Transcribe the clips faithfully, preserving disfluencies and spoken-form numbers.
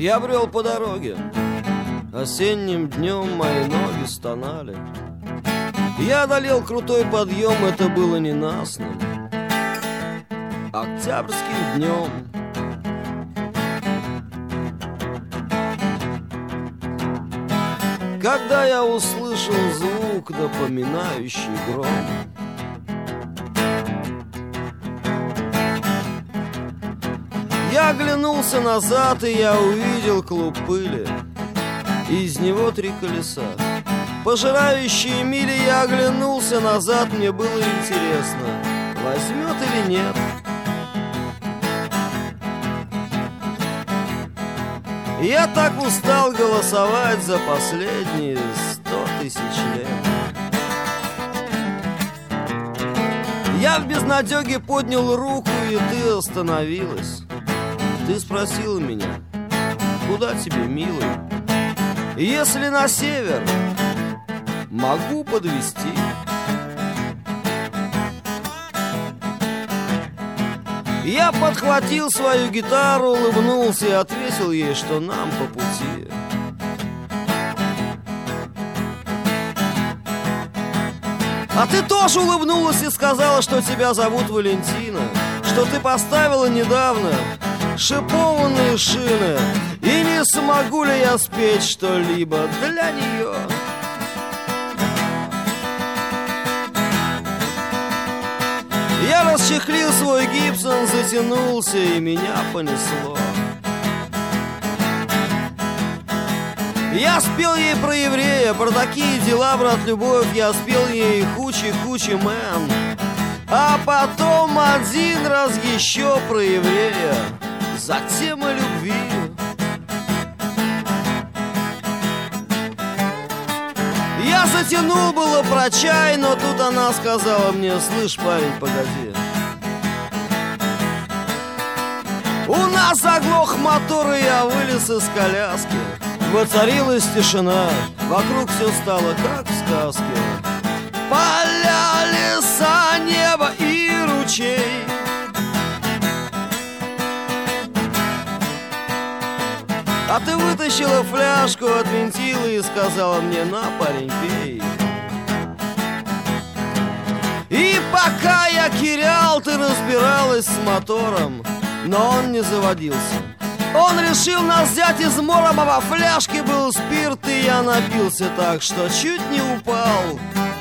Я брел по дороге, осенним днем мои ноги стонали. Я одолел крутой подъем, это было ненастным октябрьским днем. Когда я услышал звук, напоминающий гром, я оглянулся назад, и я увидел клуб пыли. Из него три колеса, пожирающие мили. Я оглянулся назад, мне было интересно, возьмет или нет. Я так устал голосовать за последние сто тысяч лет. Я в безнадеге поднял руку, и ты остановилась. Ты спросила меня: куда тебе, милый? Если на север, могу подвезти. Я подхватил свою гитару, улыбнулся и ответил ей, что нам по пути. А ты тоже улыбнулась и сказала, что тебя зовут Валентина, что ты поставила недавно шипованные шины, и не смогу ли я спеть что-либо для нее. Я расчехлил свой Гибсон, затянулся, и меня понесло. Я спел ей про еврея, про такие дела, брат, любовь. Я спел ей хучи-хучи мэн, а потом один раз еще про еврея, затем о любви. Я затянул было про чай, но тут она сказала мне: слышь, парень, погоди, у нас заглох мотор, и я вылез из коляски. Воцарилась тишина, вокруг все стало как в сказке. Поля, леса, небо и ручей. А ты вытащила фляжку, отвинтила и сказала мне: на, парень, пей. И пока я кирял, ты разбиралась с мотором, но он не заводился. Он решил нас взять измором, а во фляжке был спирт, и я напился так, что чуть не упал.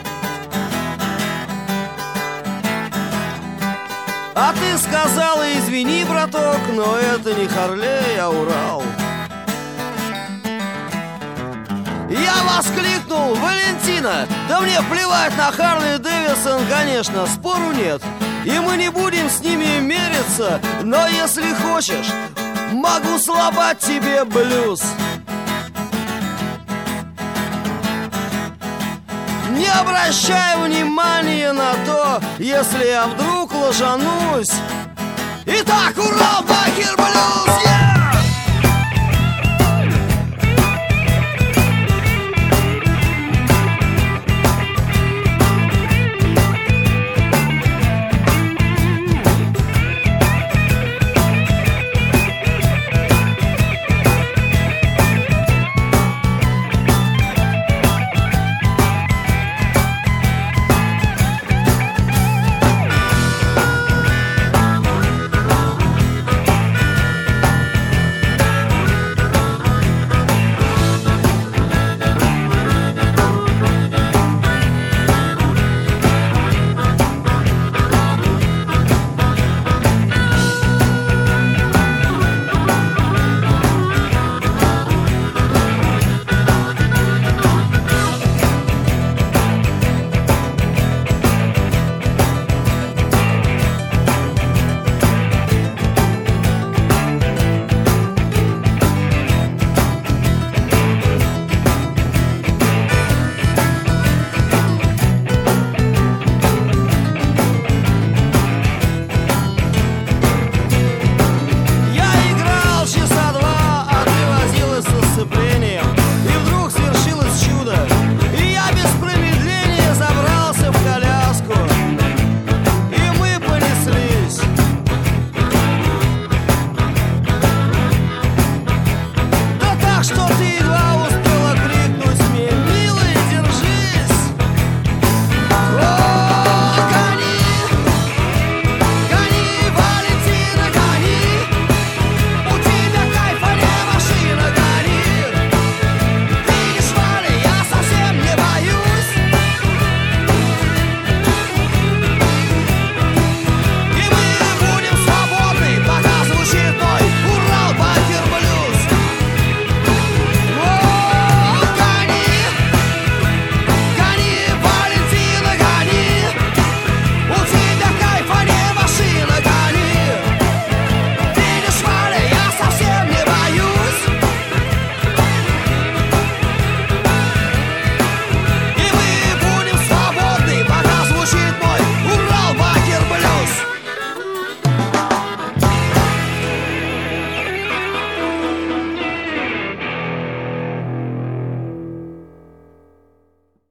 А ты сказала: извини, браток, но это не Харлей, а Урал. Я воскликнул: Валентина, да мне плевать на Харли Дэвидсон, конечно, спору нет, и мы не будем с ними мериться, но если хочешь, могу сломать тебе блюз. Не обращай внимания на то, если я вдруг ложанусь. Итак, Урал, баги!